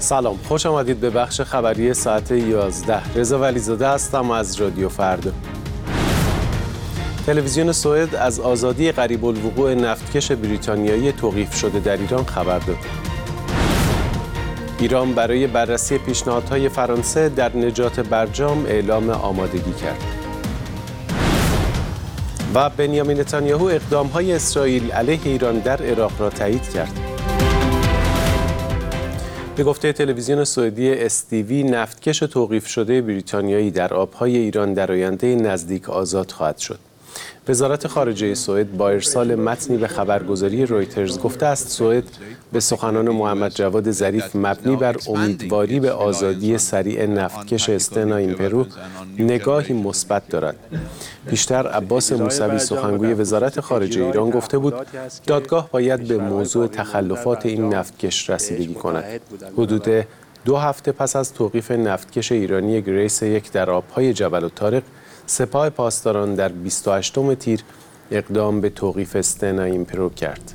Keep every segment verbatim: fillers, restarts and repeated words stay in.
سلام، خوش آمدید به بخش خبری ساعت یازده. رضا ولیزاده هستم از رادیو فردا. تلویزیون سوئد از آزادی قریب الوقوع نفتکش بریتانیایی توقیف شده در ایران خبر داد. ایران برای بررسی پیشنهادهای فرانسه در نجات برجام اعلام آمادگی کرد. و بنیامین نتانیاهو اقدام‌های اسرائیل علیه ایران در عراق را تایید کرد. به گفته تلویزیون سوئدی اس تی وی، نفتکش توقیف شده بریتانیایی در آب‌های ایران در آینده نزدیک آزاد خواهد شد. وزارت خارجه سوئد با ارسال متنی به خبرگزاری رویترز گفته است سوئد به سخنان محمد جواد ظریف مبنی بر امیدواری به آزادی سریع نفتکش استنا ایمپرو نگاهی مثبت دارد. پیشتر عباس موسوی سخنگوی وزارت خارجه ایران گفته بود دادگاه باید به موضوع تخلفات این نفتکش رسیدگی کند. حدود دو هفته پس از توقیف نفتکش ایرانی گریس یک در آب‌های جبل الطارق، سپاه پاسداران در بیست و هشتم تیر اقدام به توقیف استنا ایمپرو کرد.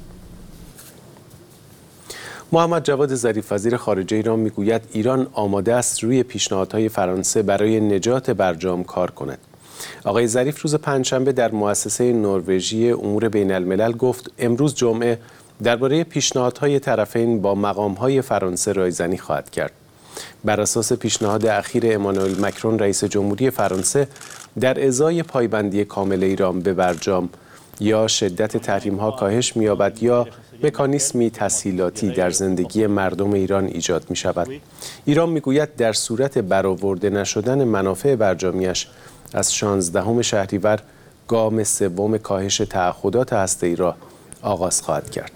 محمد جواد ظریف وزیر خارجه ایران میگوید ایران آماده است روی پیشنهادهای فرانسه برای نجات برجام کار کند. آقای ظریف روز پنجشنبه در مؤسسه نروژی امور بین الملل گفت امروز جمعه درباره پیشنهادهای طرفین با مقامهای فرانسه رایزنی خواهد کرد. بر اساس پیشنهاد اخیر امانوئل مکرون رئیس جمهوری فرانسه در ازای پایبندی کامل ایران به برجام یا شدت تحریم‌ها کاهش می‌یابد یا مکانیسمی تسهیلاتی در زندگی مردم ایران ایجاد می‌شود. ایران می‌گوید در صورت برآورده نشدن منافع برجامیش از شانزدهم شهریور گام سوم کاهش تعهدات هسته‌ای را آغاز خواهد کرد.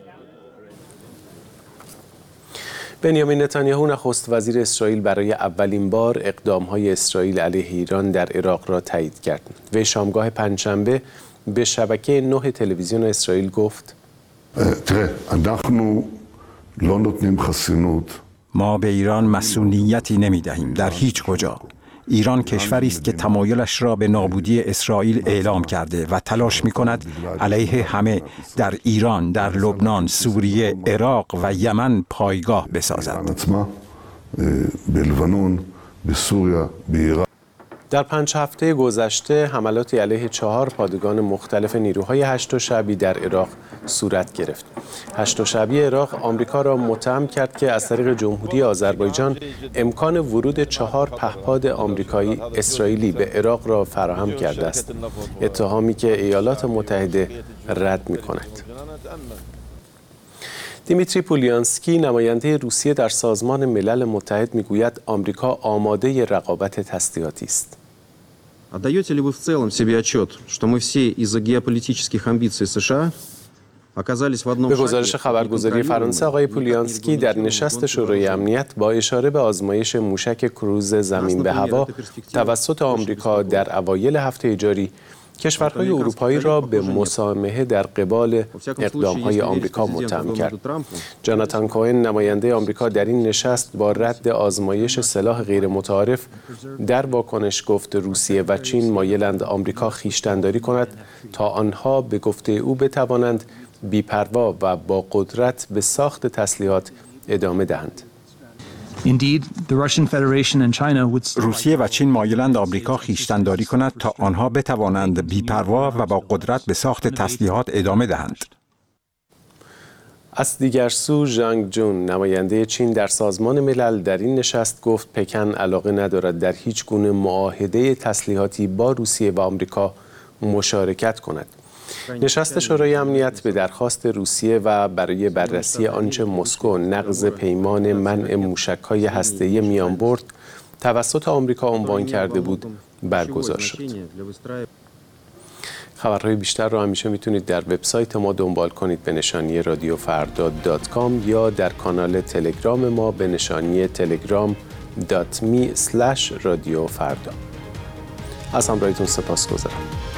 بنیامین نتانیاهو نخست وزیر اسرائیل برای اولین بار اقدام‌های اسرائیل علیه ایران در عراق را تایید کرد. وی شامگاه پنجشنبه به شبکه نه تلویزیون اسرائیل گفت: ما به ایران مسئولیتی نمی‌دهیم در هیچ کجا. ایران کشوری است که تمایلش را به نابودی اسرائیل اعلام کرده و تلاش می‌کند علیه همه در ایران، در لبنان، سوریه، عراق و یمن پایگاه بسازد. در پنج هفته گذشته حملاتی علیه چهار پادگان مختلف نیروهای هشت شعبی در عراق صورت گرفت. هشت شعبی عراق آمریکا را متهم کرد که از طریق جمهوری آذربایجان امکان ورود چهار پهپاد آمریکایی اسرائیلی به عراق را فراهم کرده است. اتهامی که ایالات متحده رد می‌کند. دیمیتری پولیانسکی نماینده روسیه در سازمان ملل متحد میگوید آمریکا آماده رقابت تسلیحاتی است. Отдаете ли вы в целом себе отчет, что мы все из-за геополитических амбиций США оказались в одном به گزارش خبرگزاری فرانسه آقای پولیانسکی در نشست شورای امنیت با اشاره به آزمایش موشک کروز زمین به هوا توسط آمریکا در اوایل هفته جاری کشورهای اروپایی را به مسامحه در قبال اقدام‌های آمریکا متهم کرد. جاناتان کوهن نماینده آمریکا در این نشست با رد آزمایش سلاح غیر متعارف در واکنش گفت روسیه و چین مایلند آمریکا خویشتن‌داری کند تا آنها به گفته او بتوانند بی‌پروا و با قدرت به ساخت تسلیحات ادامه دهند. روسیه و چین مایلند آمریکا خویشتن‌داری کند تا آنها بتوانند بی‌پروا و با قدرت به ساخت تسلیحات ادامه دهند. از دیگر سو ژانگ جون نماینده چین در سازمان ملل در این نشست گفت پکن علاقه ندارد در هیچ گونه معاهده تسلیحاتی با روسیه و آمریکا مشارکت کند. نشست شورای امنیت به درخواست روسیه و برای بررسی آنچه مسکو نقض پیمان منع موشک‌های هسته‌ای میانبرد توسط آمریکا عنوان کرده بود برگزار شد. خبرهای بیشتر را همیشه میتونید در وبسایت ما دنبال کنید به نشانی رادیو فردا دات کام یا در کانال تلگرام ما به نشانی تلگرام دات می اسلش رادیو فردا. از همراهیتون سپاسگزارم.